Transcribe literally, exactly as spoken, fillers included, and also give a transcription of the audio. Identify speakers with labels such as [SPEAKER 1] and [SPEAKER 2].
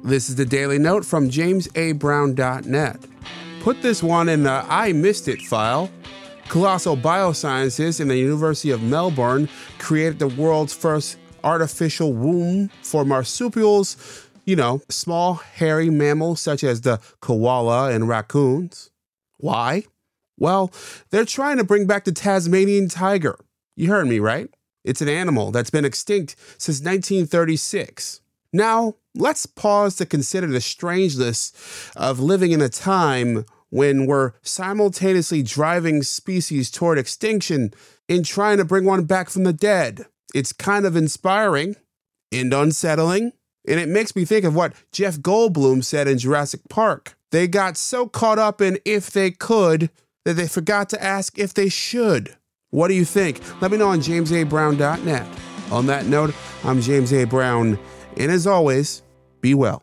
[SPEAKER 1] This is the Daily Note from james a brown dot net. Put this one in the I Missed It file. Colossal bioscientists in the University of Melbourne created the world's first artificial womb for marsupials, you know, small hairy mammals such as the koala and raccoons. Why? Well, they're trying to bring back the Tasmanian tiger. You heard me, right? It's an animal that's been extinct since nineteen thirty-six. Now, let's pause to consider the strangeness of living in a time when we're simultaneously driving species toward extinction and trying to bring one back from the dead. It's kind of inspiring and unsettling, and it makes me think of what Jeff Goldblum said in Jurassic Park. They got so caught up in if they could that they forgot to ask if they should. What do you think? Let me know on james a brown dot net. On that note, I'm James A. Brown, and as always, be well.